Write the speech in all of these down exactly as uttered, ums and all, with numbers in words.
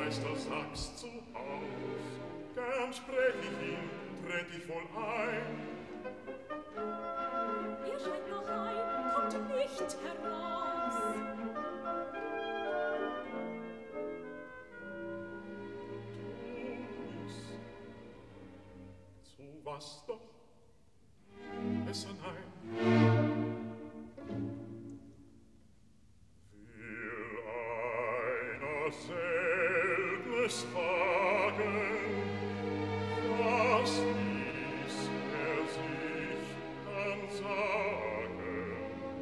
Meister sagst zu Haus, gern sprech ich ihn, tret ich wohl ein. Er scheint noch ein, kommt nicht heraus. Du bist, zu was doch? Besser nein. Will einer seltenes fragen, was ließ er sich dann sagen?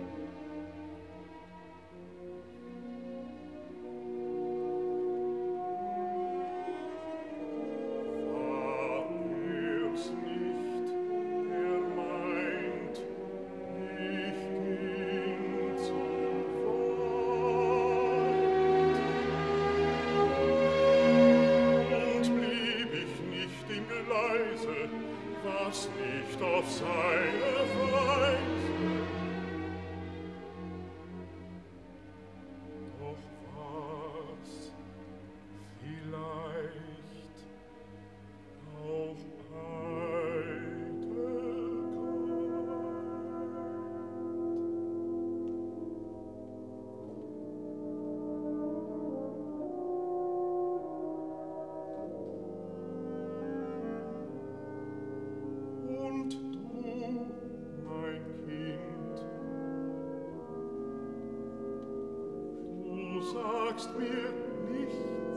War er's nicht, der meint, ich ging zu weit und blieb ich nicht im Geleise, war's nicht auf seine Weise. Doch war's vielleicht auch Eitelkeit. Und du, mein Kind, du sagst mir nichts.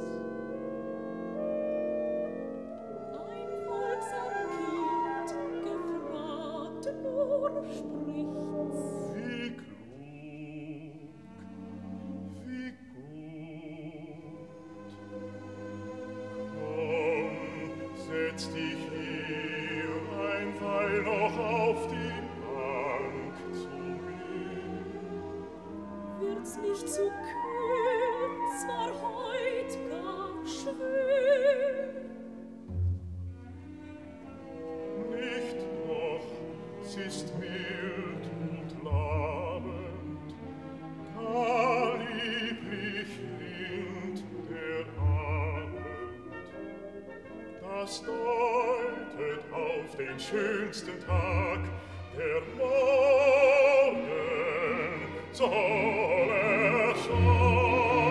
Ein folgsam Kind, gefragt nur spricht's. Wie klug, wie gut. Komm, setz dich hier ein Weil noch auf die Bank zu mir. Wird's nicht zu kühl, zwar heut gar schwül. Nicht doch, s'ist mild und labend, gar lieblich rinnt der Abend. Das deutet auf den schönsten Tag, der Morgen soll erscheinen.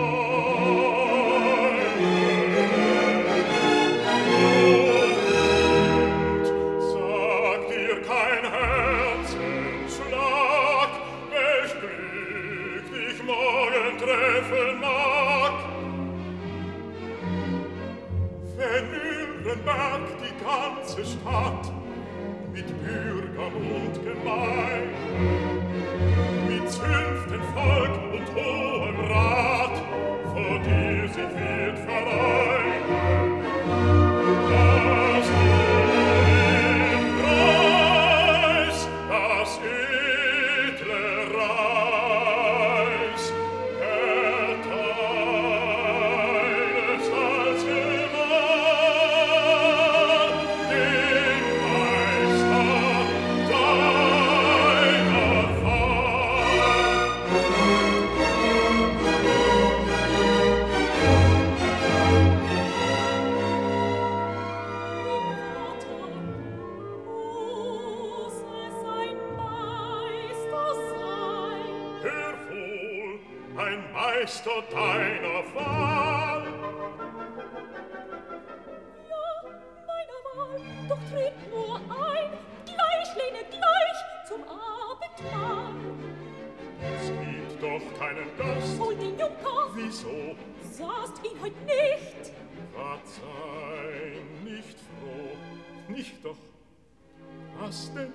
Und sagt dir kein Herzensschlag, welch Glück dich morgen treffen mag. Wenn Nürnberg die ganze Stadt mit Bürgern und Gemein, mit zünften Volk und hohem Rat vor dir sich wird vereinen, dass du im Preis das edle Reis erteilest als Gemahl dem Meister deiner Wahl. Vater, muss es ein Meister sein? Hör wohl, ein Meister deiner Wahl. Ja, meiner Wahl, doch tritt nur ein, gleich lehne gleich zum Abendmahl. Es gibt doch keinen Gast. Hol den Junker, Wieso? sahst ihn heut nicht. Verzeih, nicht froh, nicht doch. Was denn?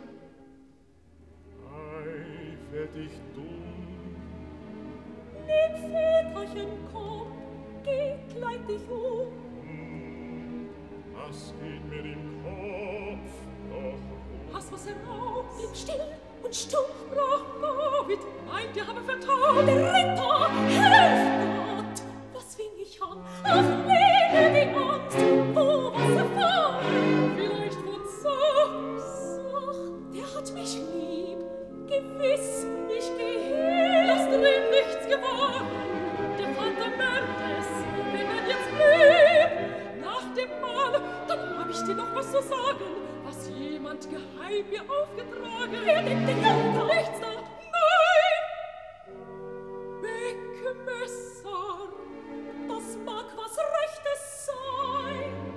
Ei, werd ich dumm. Nimm Väterchen, komm, geh, kleid dich um. Hm, was geht mir im Kopf doch? Hast was herauf, blieb still und stumm, sprach David, meint, ihr habe vertraut, der Ritter, helft Gott. Was fing ich an? Ach, lehne die Angst, wo was erfahren, vielleicht von Sachs. Ach, der hat mich lieb, gewiss, ich geh, lass drin nichts gewahren. Der Vater merkt es, wenn er jetzt blüht, ich dir noch was zu sagen, was jemand geheim mir aufgetragen. Wer denn den Junker? Nichts da.